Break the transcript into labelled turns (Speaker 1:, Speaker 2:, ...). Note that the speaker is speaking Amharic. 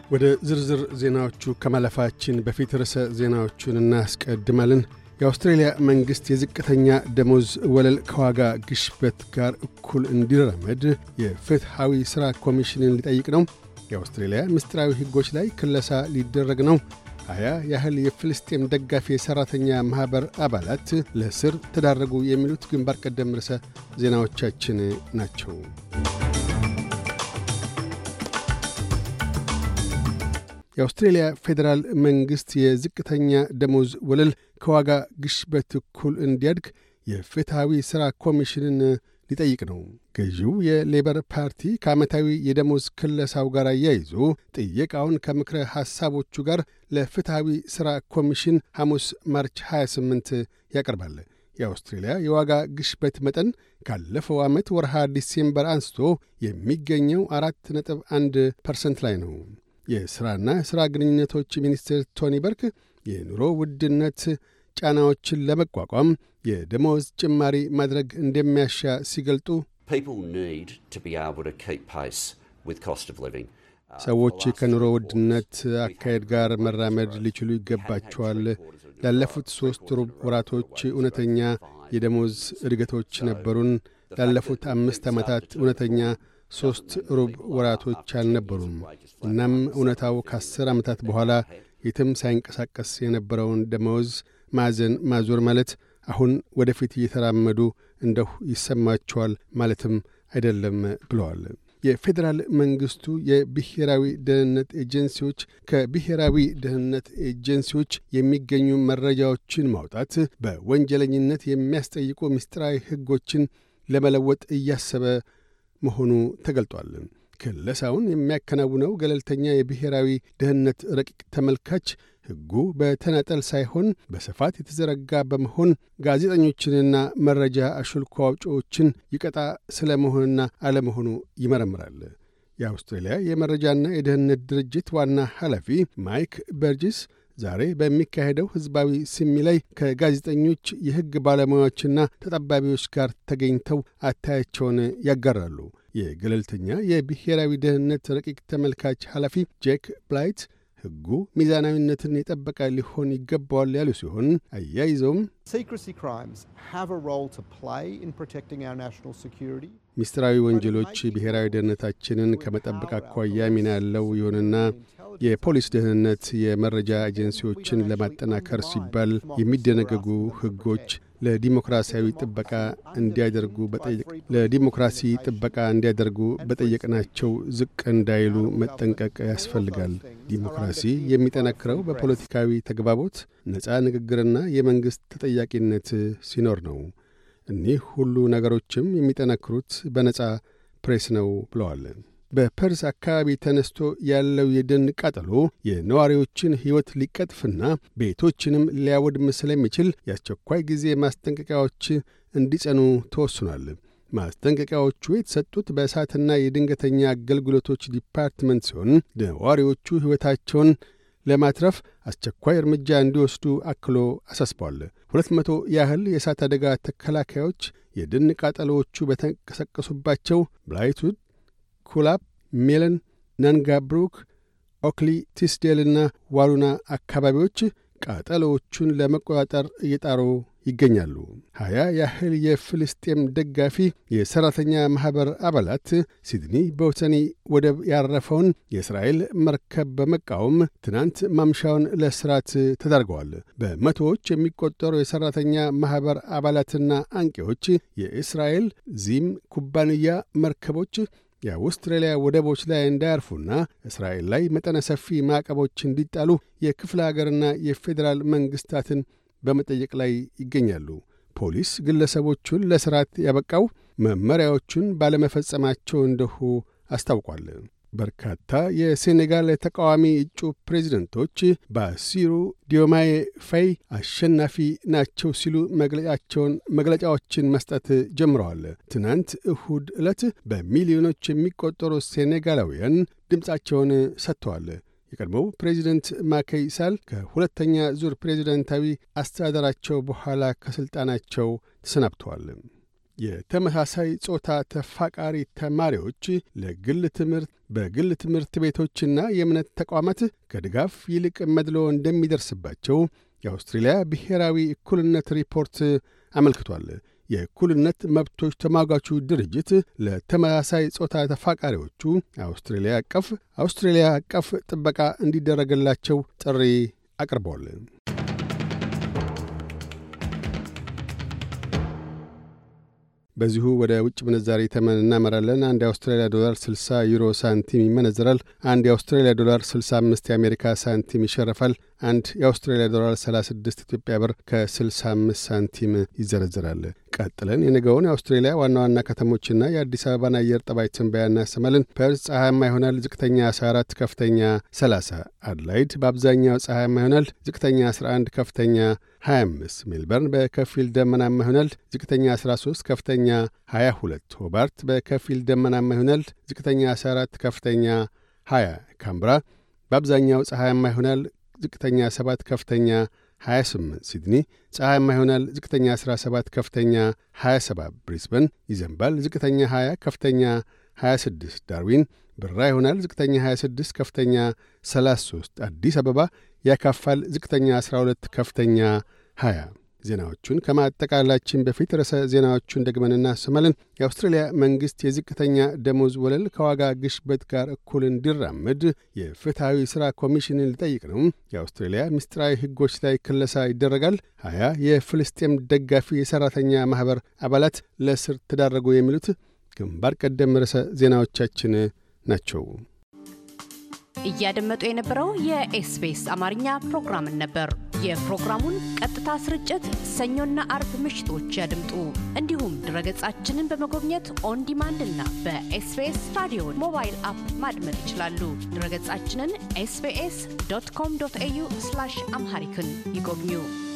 Speaker 1: ወደ ዝርዝር ዜናዎቹ ከማለፋችን በፊት ርዕሰ ዜናዎቹን እናስቀድማለን። የአውስትሬሊያ መንግሥት የዝቅተኛ ደሞዝ ወለል ከዋጋ ግሽበት ጋር እኩል እንዲራመድ የፍትሐዊ ሥራ ኮሚሽንን ሊጠይቅ ነው። የአውስትሬሊያ ምስጢራዊ ሕጎች ላይ ክለሳ ሊደረግ ነው። 20 ያህል የፍልስጤም ደጋፊ የሠራተኛ ማኅበር አባላት ለእስር ተዳረጉ። የሚሉት ግንባር ቀደም ርዕሰ ዜናዎቻችን ናቸው። የአውስትሬሊያ ፌዴራል መንግሥት የዝቅተኛ ደሞዝ ወለል ከዋጋ ግሽበት እኩል እንዲያድግ የፍትሐዊ ሥራ ኮሚሽንን ሊጠይቅ ነው። ገዢው የሌበር ፓርቲ ከዓመታዊ የደሞዝ ክለሳው ጋር አያይዞ ጥየቃውን ከምክረ ሐሳቦቹ ጋር ለፍትሐዊ ሥራ ኮሚሽን ሐሙስ ማርች 28 ያቀርባል። የአውስትሬሊያ የዋጋ ግሽበት መጠን ካለፈው ዓመት ወርሃ ዲሴምበር አንስቶ የሚገኘው 4.1% ላይ ነው። የሥራና ሥራ ግንኙነቶች ሚኒስትር ቶኒ በርክ የኑሮ ውድነት ጫናዎችን ለመቋቋም የደሞዝ ጭማሪ ማድረግ እንደሚያሻ ሲገልጡ ሰዎች ከኑሮ ውድነት አካሄድ ጋር መራመድ ሊችሉ ይገባቸዋል። ላለፉት 3 ሩብ ወራቶች እውነተኛ የደሞዝ እድገቶች ነበሩን። ላለፉት 5 ዓመታት እውነተኛ 3 ሩብ ወራቶች አልነበሩም። እናም እውነታው ከ10 ዓመታት በኋላ የትም ሳይንቀሳቀስ የነበረውን ደመወዝ ማዕዘን ማዞር ማለት አሁን ወደፊት እየተራመዱ እንደሁ ይሰማቸዋል ማለትም አይደለም ብለዋል። የፌዴራል መንግሥቱ የብሔራዊ ደህንነት ኤጀንሲዎች ከብሔራዊ ደህንነት ኤጀንሲዎች የሚገኙ መረጃዎችን ማውጣት በወንጀለኝነት የሚያስጠይቁ ምስጢራዊ ሕጎችን ለመለወጥ እያሰበ መሆኑ ተገልጧል። ክለሳውን የሚያከናውነው ገለልተኛ የብሔራዊ ደህንነት ረቂቅ ተመልካች ሕጉ በተናጠል ሳይሆን በስፋት የተዘረጋ በመሆን ጋዜጠኞችንና መረጃ አሹልኮ አውጪዎችን ይቀጣ ስለ መሆንና አለመሆኑ ይመረምራል። የአውስትሬልያ የመረጃና የደህንነት ድርጅት ዋና ኃላፊ ማይክ በርጅስ ዛሬ በሚካሄደው ሕዝባዊ ስሚ ላይ ከጋዜጠኞች የሕግ ባለሙያዎችና ተጠባቢዎች ጋር ተገኝተው አታያቸውን ያጋራሉ። የገለልተኛ የብሔራዊ ደህንነት ረቂቅ ተመልካች ኃላፊ ጄክ ብላይት ሕጉ ሚዛናዊነትን የጠበቀ ሊሆን ይገባዋል ያሉ ሲሆን አያይዘውም ምስጢራዊ ወንጀሎች ብሔራዊ ደህንነታችንን ከመጠበቅ አኳያ ሚና ያለው ይሁንና የፖሊስ ደህንነት የመረጃ ኤጀንሲዎችን ለማጠናከር ሲባል የሚደነገጉ ሕጎች ለዲሞክራሲ ጥበቃ እንዲያደርጉ በጠየቅናቸው ዝቅ እንዳይሉ መጠንቀቅ ያስፈልጋል። ዲሞክራሲ የሚጠነክረው በፖለቲካዊ ተግባቦት፣ ነፃ ንግግርና የመንግሥት ተጠያቂነት ሲኖር ነው። እኒህ ሁሉ ነገሮችም የሚጠነክሩት በነፃ ፕሬስ ነው ብለዋል። በፐርስ አካባቢ ተነስቶ ያለው የደን ቃጠሎ የነዋሪዎችን ሕይወት ሊቀጥፍና ቤቶችንም ሊያወድም ስለሚችል የአስቸኳይ ጊዜ ማስጠንቀቂያዎች እንዲጸኑ ተወስኗል። ማስጠንቀቂያዎቹ የተሰጡት በእሳትና የድንገተኛ አገልግሎቶች ዲፓርትመንት ሲሆን ነዋሪዎቹ ሕይወታቸውን ለማትረፍ አስቸኳይ እርምጃ እንዲወስዱ አክሎ አሳስቧል። 200 ያህል የእሳት አደጋ ተከላካዮች የደን ቃጠሎዎቹ በተንቀሳቀሱባቸው ብላይትውድ፣ ኩላፕ፣ ሜለን፣ ናንጋብሩክ፣ ኦክሊ፣ ቲስዴልና ዋሉና አካባቢዎች ቃጠሎዎቹን ለመቆጣጠር እየጣሩ ይገኛሉ። 20 ያህል የፍልስጤም ደጋፊ የሠራተኛ ማኅበር አባላት ሲድኒ ቦተኒ ወደብ ያረፈውን የእስራኤል መርከብ በመቃወም ትናንት ማምሻውን ለእስራት ተዳርገዋል። በመቶዎች የሚቆጠሩ የሠራተኛ ማኅበር አባላትና አንቂዎች የእስራኤል ዚም ኩባንያ መርከቦች የአውስትራሊያ ወደቦች ላይ እንዳያርፉና እስራኤል ላይ መጠነ ሰፊ ማዕቀቦች እንዲጣሉ የክፍለ አገርና የፌዴራል መንግሥታትን በመጠየቅ ላይ ይገኛሉ። ፖሊስ ግለሰቦቹን ለስራት ያበቃው መመሪያዎቹን ባለመፈጸማቸው እንደሁ አስታውቋል። በርካታ የሴኔጋል ተቃዋሚ እጩ ፕሬዝደንቶች ባሲሩ ዲዮማዬ ፋይ አሸናፊ ናቸው ሲሉ መግለጫዎችን መስጠት ጀምረዋል። ትናንት እሁድ ዕለት በሚሊዮኖች የሚቆጠሩ ሴኔጋላውያን ድምፃቸውን ሰጥተዋል። የቀድሞው ፕሬዚደንት ማካይ ሳል ከሁለተኛ ዙር ፕሬዚደንታዊ አስተዳደራቸው በኋላ ከስልጣናቸው ተሰናብተዋል። የተመሳሳይ ጾታ ተፋቃሪ ተማሪዎች ለግል ትምህርት በግል ትምህርት ቤቶችና የእምነት ተቋማት ከድጋፍ ይልቅ መድሎ እንደሚደርስባቸው የአውስትሬሊያ ብሔራዊ እኩልነት ሪፖርት አመልክቷል። የእኩልነት መብቶች ተሟጋቹ ድርጅት ለተመሳሳይ ጾታ ተፋቃሪዎቹ አውስትሬሊያ አቀፍ ጥበቃ እንዲደረግላቸው ጥሪ አቅርቧል። በዚሁ ወደ ውጭ ምንዛሪ ተመን እናመራለን። አንድ የአውስትራሊያ ዶላር 60 ዩሮ ሳንቲም ይመነዘራል። አንድ የአውስትራሊያ ዶላር 65 የአሜሪካ ሳንቲም ይሸርፋል። አንድ የአውስትራሊያ ዶላር 36 ኢትዮጵያ ብር ከ65 ሳንቲም ይዘረዝራል። ቀጥለን የነገውን የአውስትራሊያ ዋና ዋና ከተሞችና የአዲስ አበባን አየር ጠባይ ትንበያ እናሰማለን። ፐርዝ ፀሐያማ ይሆናል። ዝቅተኛ 14፣ ከፍተኛ 30። አድላይድ በአብዛኛው ፀሐያማ ይሆናል። ዝቅተኛ 11፣ ከፍተኛ 25። ሜልበርን በከፊል ደመናማ ይሆናል። ዝቅተኛ 13፣ ከፍተኛ 22። ሆባርት በከፊል ደመናማ ይሆናል። ዝቅተኛ 14፣ ከፍተኛ 20። ካምብራ በአብዛኛው ፀሐያማ ይሆናል። ዝቅተኛ 7፣ ከፍተኛ 28። ሲድኒ ፀሐያማ ይሆናል። ዝቅተኛ 17፣ ከፍተኛ 27። ብሪስበን ይዘንባል። ዝቅተኛ 20፣ ከፍተኛ 26። ዳርዊን ብራ ይሆናል። ዝቅተኛ 26፣ ከፍተኛ 33። አዲስ አበባ ያካፋል። ዝቅተኛ 12፣ ከፍተኛ 20። ዜናዎቹን ከማጠቃላችን በፊት ርዕሰ ዜናዎቹን ደግመን እናሰማለን። የአውስትራሊያ መንግሥት የዝቅተኛ ደሞዝ ወለል ከዋጋ ግሽበት ጋር እኩል እንዲራመድ የፍትሐዊ ሥራ ኮሚሽንን ሊጠይቅ ነው። የአውስትራሊያ ምስጢራዊ ሕጎች ላይ ክለሳ ይደረጋል። 20 የፍልስጤም ደጋፊ የሠራተኛ ማኅበር አባላት ለእስር ተዳረጉ። የሚሉት ግንባር ቀደም ርዕሰ ዜናዎቻችን ናቸው።
Speaker 2: እያደመጡ የነበረው የኤስቢኤስ አማርኛ ፕሮግራምን ነበር። የፕሮግራሙን ቀጥታ ስርጭት ሰኞና አርብ ምሽቶች ያድምጡ። እንዲሁም ድረገጻችንን በመጎብኘት ኦን ዲማንድ እና በኤስቢኤስ ራዲዮ ሞባይል አፕ ማድመጥ ይችላሉ። ድረገጻችንን sbs.com.au/amharican ይጎብኙ።